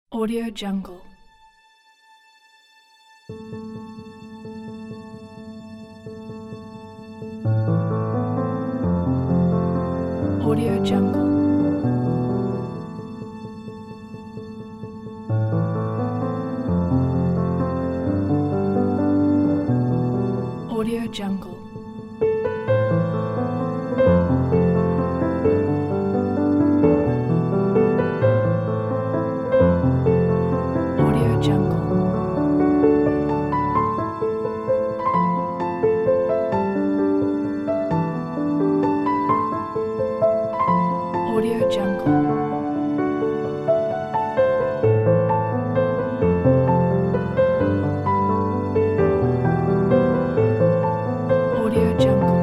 Audio Jungle. Audio Jungle. Audio Jungle. Audio Jungle. Audio Jungle. Audio Jungle.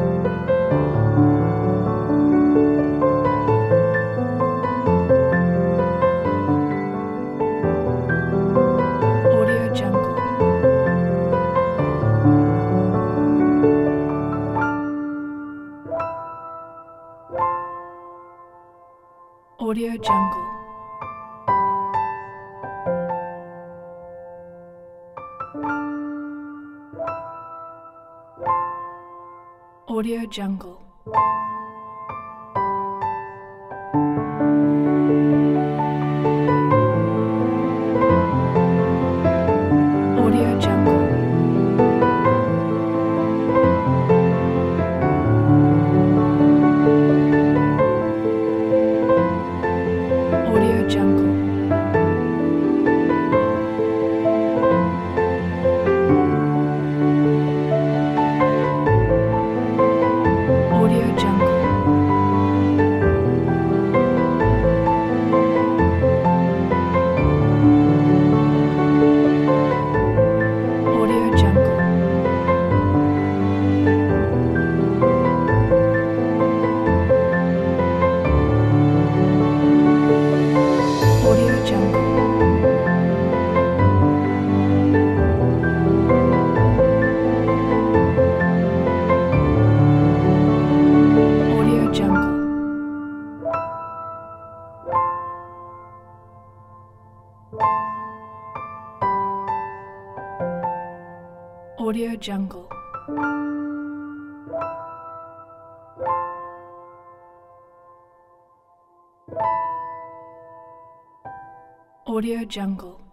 Audio Jungle. Audio Jungle. Audio Jungle. Audio Jungle. Audio Jungle. Audio Jungle. Audio Jungle. Audio Jungle. Audio Jungle. Audio Jungle. Audio Jungle.